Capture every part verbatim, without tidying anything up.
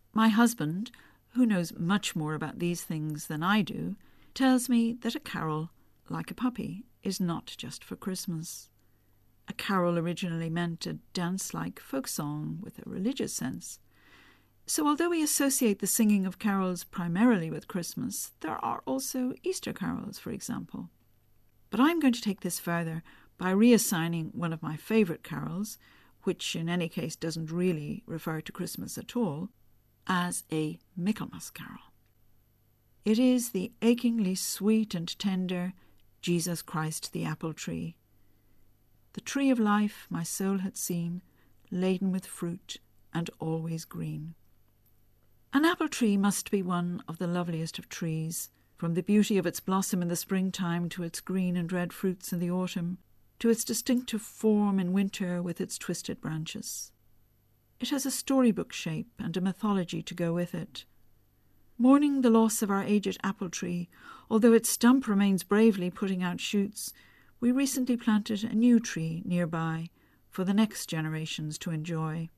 My husband, who knows much more about these things than I do, tells me that a carol, like a puppy, is not just for Christmas. A carol originally meant a dance-like folk song with a religious sense. So although we associate the singing of carols primarily with Christmas, there are also Easter carols, for example. But I'm going to take this further by reassigning one of my favourite carols, which in any case doesn't really refer to Christmas at all, as a Michaelmas carol. It is the achingly sweet and tender Jesus Christ the apple tree. The tree of life my soul had seen, laden with fruit and always green. An apple tree must be one of the loveliest of trees, from the beauty of its blossom in the springtime to its green and red fruits in the autumn, to its distinctive form in winter with its twisted branches. It has a storybook shape and a mythology to go with it. Mourning the loss of our aged apple tree, although its stump remains bravely putting out shoots, we recently planted a new tree nearby for the next generations to enjoy.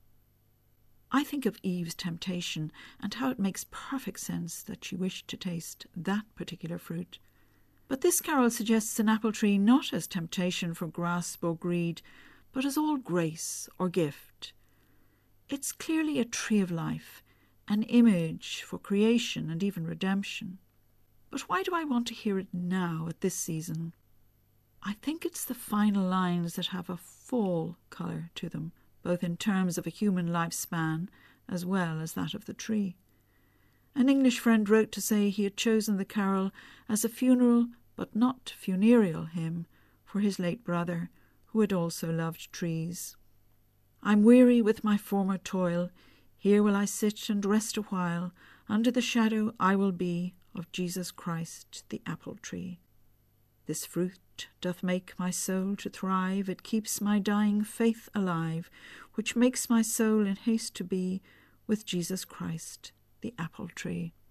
I think of Eve's temptation and how it makes perfect sense that she wished to taste that particular fruit. But this carol suggests an apple tree not as temptation for grasp or greed, but as all grace or gift. It's clearly a tree of life, an image for creation and even redemption. But why do I want to hear it now at this season? I think it's the final lines that have a fall colour to them, both in terms of a human lifespan as well as that of the tree. An English friend wrote to say he had chosen the carol as a funeral but not funereal hymn for his late brother, who had also loved trees. I'm weary with my former toil, here will I sit and rest a while, under the shadow I will be of Jesus Christ the apple tree. This fruit doth make my soul to thrive, it keeps my dying faith alive, which makes my soul in haste to be with Jesus Christ, the apple tree.